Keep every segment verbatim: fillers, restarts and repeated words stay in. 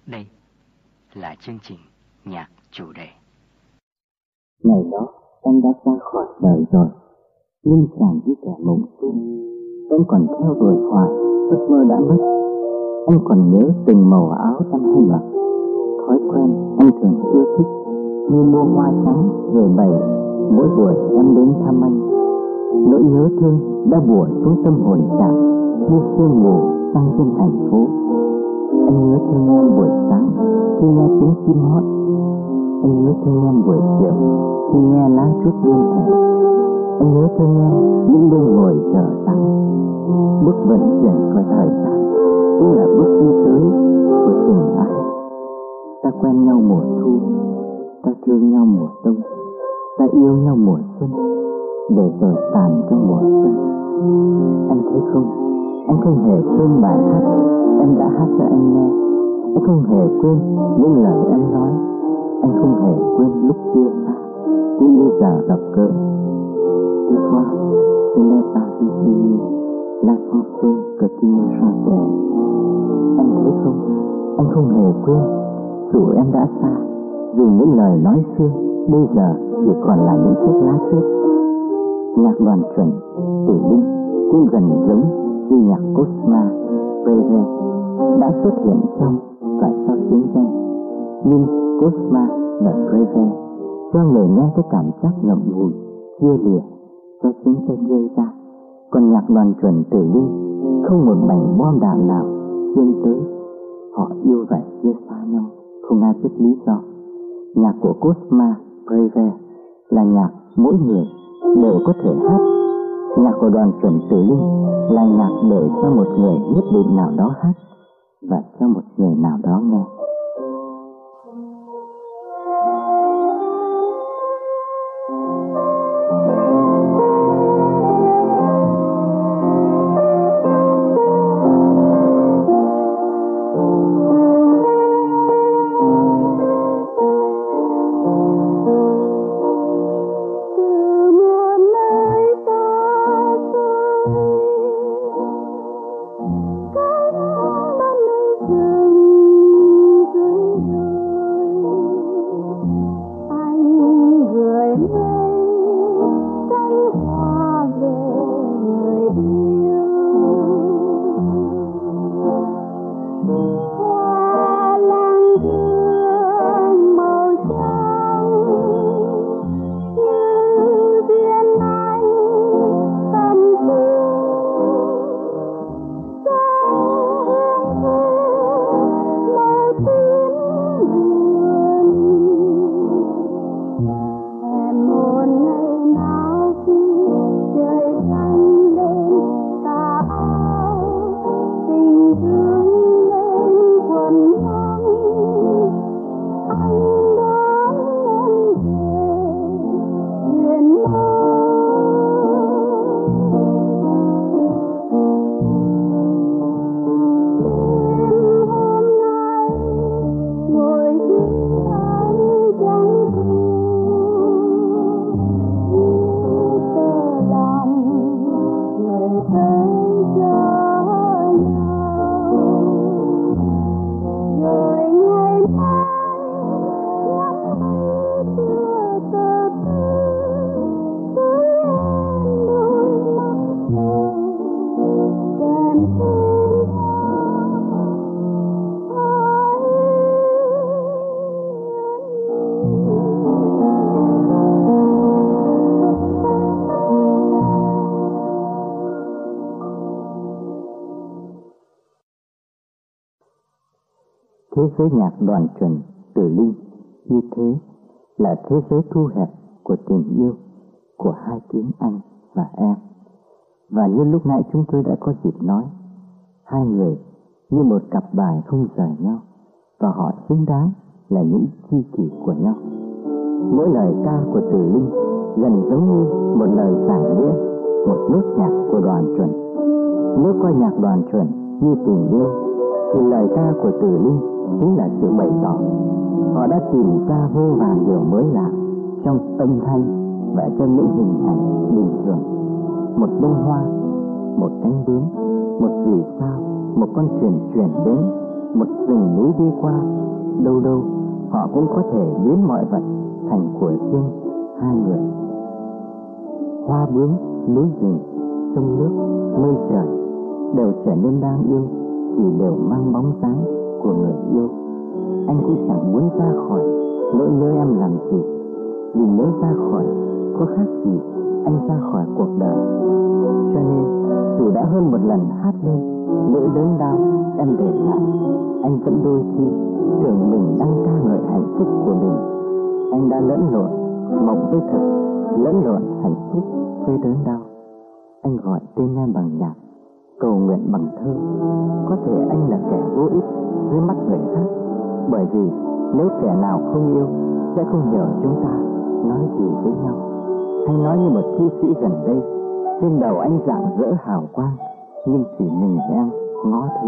Đây là chương trình nhạc chủ đề. Ngày đó em đã ra khỏi đời rồi, nhưng chàng như kẻ mộng du, em còn theo đuổi hoài ước mơ đã mất. Anh còn nhớ từng màu áo em hay mặc, thói quen anh thường yêu thích, như mua hoa trắng rồi bày mỗi buổi em đến thăm anh. Nỗi nhớ thương đã bủa xuống tâm hồn chàng như sương mù trăng trên thành phố. Anh nhớ thương em buổi sáng khi nghe tiếng chim hót, anh nhớ thương em buổi chiều khi nghe lá trúc run rẩy. Anh nhớ thương em những đêm ngồi chờ sáng. Bước vận chuyển của thời gian cũng là bước đi tới của tình ai. Ta quen nhau mùa thu, ta thương nhau mùa đông, ta yêu nhau mùa xuân, để rồi tàn trong mùa xuân. Anh thấy không, anh không hề quên bài hát em đã hát cho anh nghe. Anh không hề quên những lời em nói. Anh không hề quên lúc chia xa, nhưng bây giờ gặp gỡ. Des fois, je n'ai pas oublié la chanson que tu me chantais. Anh thấy không, anh không hề quên, dù em đã xa, dù những lời nói xưa bây giờ chỉ còn là những chiếc lá tuyết. Nhạc đoàn chuẩn Tử Linh cũng gần giống như nhạc Cosma Preve đã xuất hiện trong và sau chiến tranh, nhưng Cosma và Preve cho người nghe cái cảm giác ngậm ngùi, chia lìa do chiến tranh gây ra. Còn nhạc đoàn chuẩn Tử Linh không một mảnh bom đạn nào xuyên tới. Họ yêu và chia xa nhau, không ai biết lý do. Nhạc của Cosma Preve là nhạc mỗi người đều có thể hát. Nhạc của đoàn chuẩn Tử Linh là nhạc để cho một người nhất định nào đó hát và cho một người nào đó nghe. Thế giới nhạc đoàn chuẩn Tử Linh như thế là thế giới thu hẹp của tình yêu của hai tiếng anh và em. Và như lúc nãy chúng tôi đã có dịp nói, hai người như một cặp bài không rời nhau, và họ xứng đáng là những tri kỷ của nhau. Mỗi lời ca của Tử Linh gần giống như một lời giảng nghĩa, một nốt nhạc của đoàn chuẩn. Nếu coi nhạc đoàn chuẩn như tình yêu, thì lời ca của Tử Linh chính là sự bày tỏ. Họ đã tìm ra vô vàn điều mới lạ trong âm thanh và trong những hình ảnh bình thường. Một bông hoa, một cánh bướm, một vì sao, một con thuyền chuyển đến, một rừng núi đi qua, đâu đâu họ cũng có thể biến mọi vật thành của riêng hai người. Hoa bướm, núi rừng, sông nước, mây trời đều trở nên đáng yêu vì đều mang bóng dáng của người yêu. Anh cũng chẳng muốn ra khỏi nỗi nhớ em làm gì, vì nếu ra khỏi có khác gì anh ra khỏi cuộc đời. Cho nên dù đã hơn một lần hát lên nỗi đớn đau em để lại, anh vẫn đôi khi tưởng mình đang ca ngợi hạnh phúc của mình. Anh đã lẫn lộn mộng với thực, lẫn lộn hạnh phúc với đớn đau. Anh gọi tên em bằng nhạc, cầu nguyện bằng thơ. Có thể anh là kẻ vô ích dưới mắt người khác, bởi vì nếu kẻ nào không yêu sẽ không hiểu chúng ta nói gì với nhau. Hay nói như một thi sĩ gần đây, trên đầu anh rạng rỡ hào quang, nhưng chỉ mình em ngó thấy.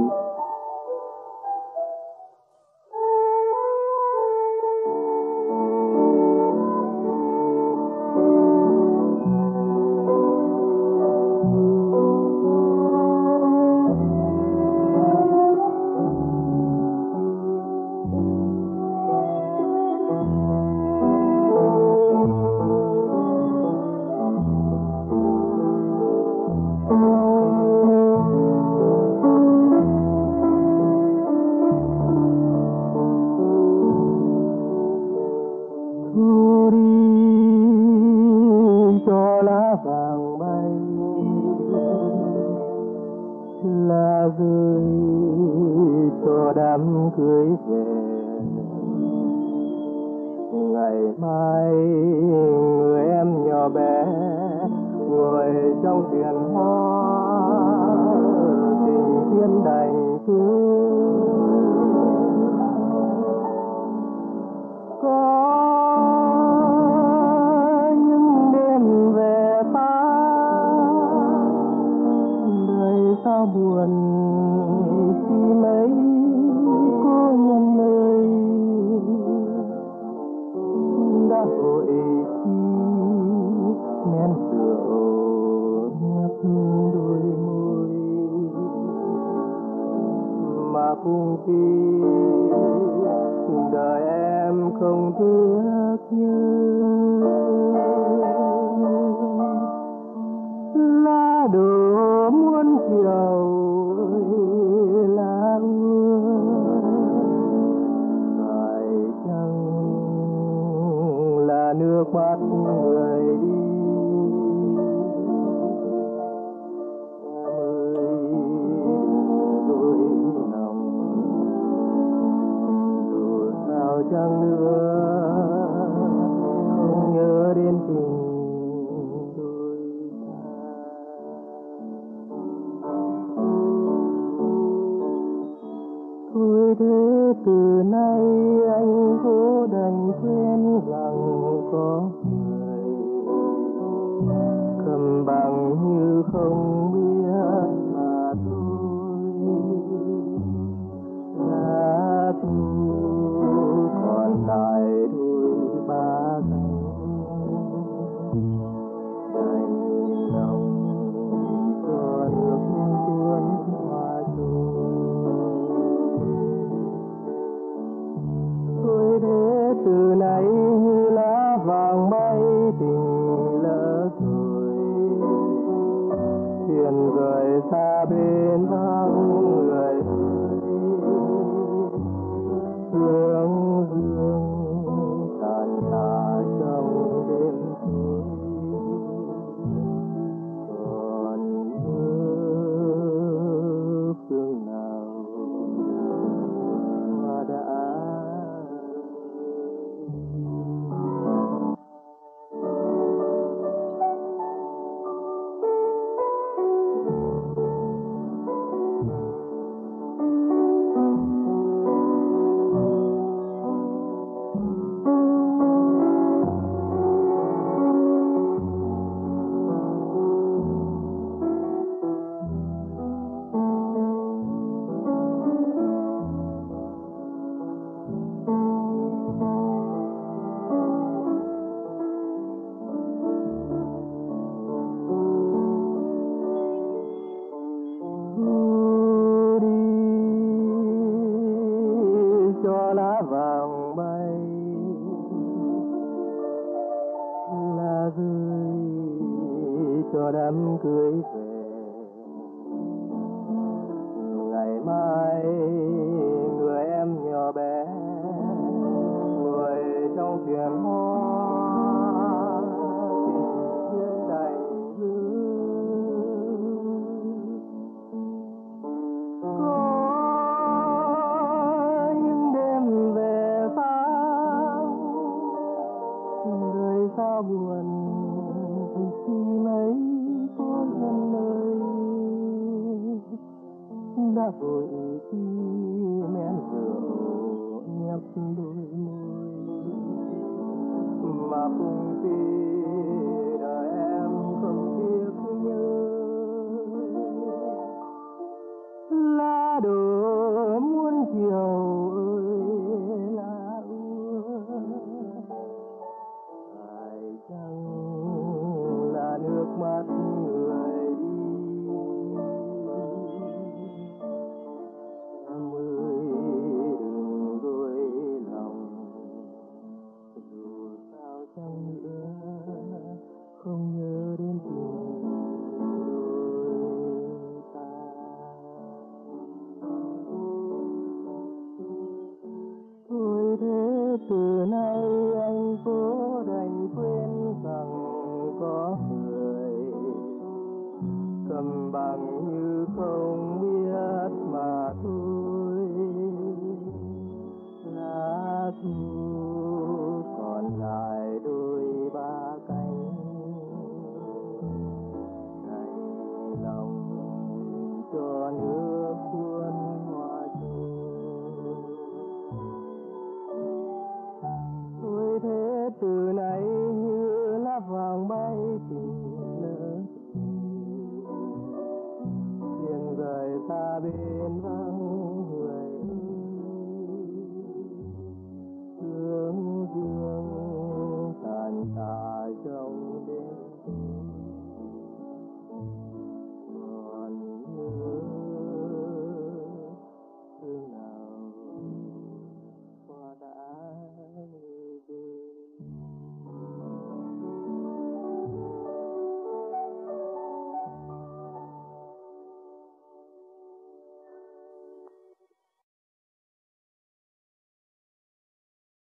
xa bên vắng.